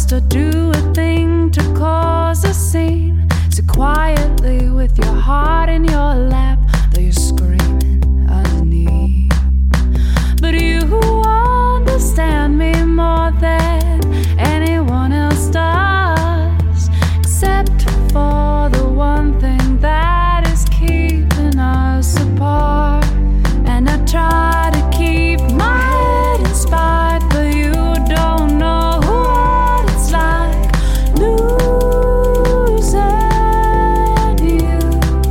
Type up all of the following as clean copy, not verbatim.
must I do a thing to cause a scene? So quietly with your heart in your lap, though you're screaming underneath. But you understand me more than anyone else does, except for the one thing that is keeping us apart. And I try to keep my head inspired, but you don't know what it's like losing you.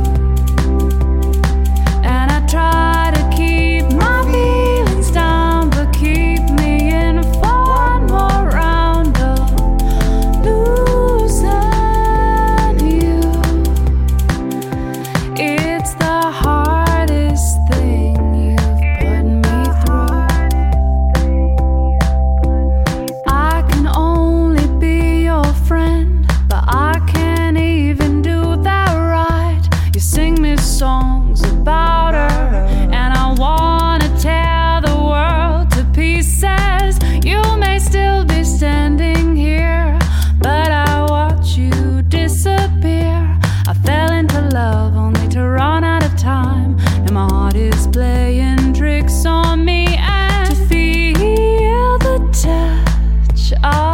And I try to keep my feelings down, but keep me in for one more round of losing you. It's the hardest thing you've put me through. I can only be your friend, but I can't even do that right. You sing me songs about her, and I wanna tear the world to pieces. You may still be standing here, but I watch you disappear. I fell into love only to run out of time, and my heart is playing tricks on me. And to feel the touch of